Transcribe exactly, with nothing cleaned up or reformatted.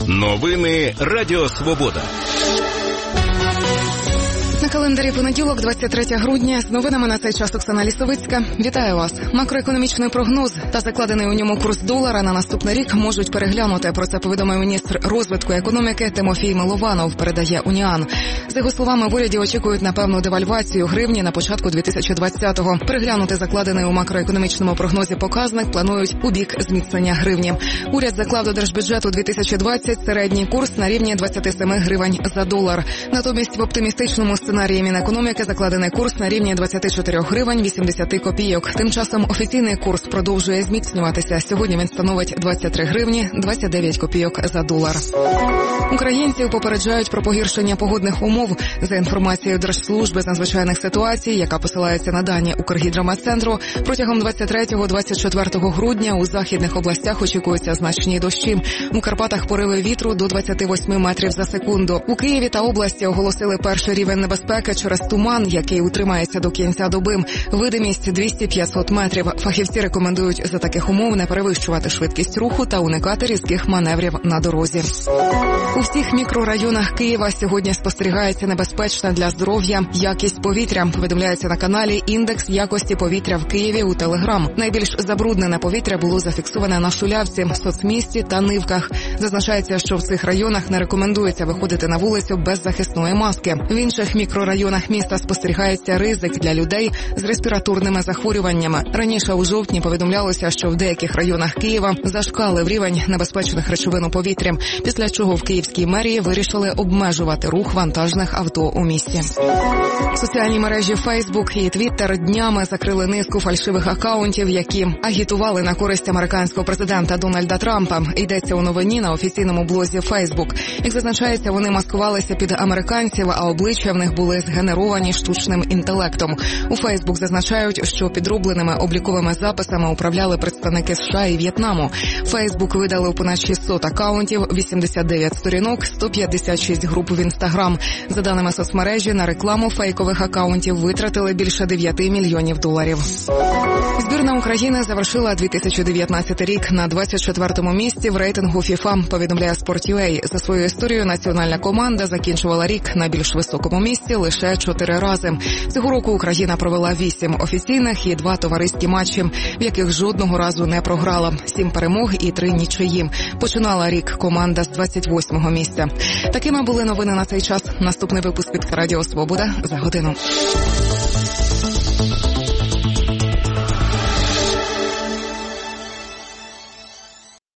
Новини Радіо Свобода. На календарі понеділок, двадцять третє грудня. З новинами на цей час Оксана Лісовицька. Вітаю вас. Макроекономічний прогноз та закладений у ньому курс долара на наступний рік можуть переглянути. Про це повідомив міністр розвитку економіки Тимофій Милованов, передає Уніан. За його словами, в уряді очікують на певну девальвацію гривні на початку дві тисячі двадцятого. Переглянути закладений у макроекономічному прогнозі показник планують у бік зміцнення гривні. Уряд заклав до держбюджету дві тисячі двадцять середній курс на рівні двадцять сім гривень за долар. Натомість в оптимістичному сценарії Мінекономіки закладений курс на рівні двадцять чотири гривень вісімдесят копійок. Тим часом офіційний курс продовжує зміцнюватися. Сьогодні він становить двадцять три гривні двадцять дев'ять копійок за долар. Українців попереджають про погіршення погодних умов. За інформацією Держслужби з надзвичайних ситуацій, яка посилається на дані Укргідрометцентру, протягом двадцять третього - двадцять четвертого грудня у західних областях очікуються значні дощі. У Карпатах пориви вітру до двадцять вісім метрів за секунду. У Києві та області оголосили перший рівень небезпеки через туман, який утримається до кінця доби. Видимість двісті - п'ятсот метрів. Фахівці рекомендують за таких умов не перевищувати швидкість руху та уникати різких маневрів на дорозі. У всіх мікрорайонах Києва сьогодні спостерігається небезпечна для здоров'я якість повітря. Повідомляється на каналі «Індекс якості повітря в Києві» у Телеграм. Найбільш забруднене повітря було зафіксоване на Шулявці, Соцмісті та Нивках. Зазначається, що в цих районах не рекомендується виходити на вулицю без захисної маски. В інших мікрорайонах міста спостерігається ризик для людей з респіраторними захворюваннями. Раніше у жовтні повідомлялося, що в деяких районах Києва зашкалив рівень небезпечних речовин у повітрі, після чого в Київській мерії вирішили обмежувати рух вантажних авто у місті. Соціальні мережі Facebook і Twitter днями закрили низку фальшивих акаунтів, які агітували на користь американського президента Дональда Трампа. Йдеться у новині на офіційному блозі Facebook. Як зазначається, вони маскувалися під американців, а обличчя в них були згенеровані штучним інтелектом. У Facebook зазначають, що підробленими обліковими записами управляли представники США і В'єтнаму. Facebook видалив понад шістсот акаунтів, вісімдесят дев'ять сторінок, сто п'ятдесят шість груп в Інстаграм. За даними соцмережі, на рекламу фейкових акаунтів витратили більше дев'ять мільйонів доларів. Збірна України завершила дві тисячі дев'ятнадцятий рік на двадцять четвертому місці в рейтингу FIFA, повідомляє Sport.ua. За свою історію національна команда закінчувала рік на більш високому місці лише чотири рази. Цього року Україна провела вісім офіційних і два товариські матчі, в яких жодного разу не програла. Сім перемог і три нічиї. Починала рік команда з двадцять восьмого місця. Такими були новини на цей час. Наступний випуск від Радіо Свобода за годину.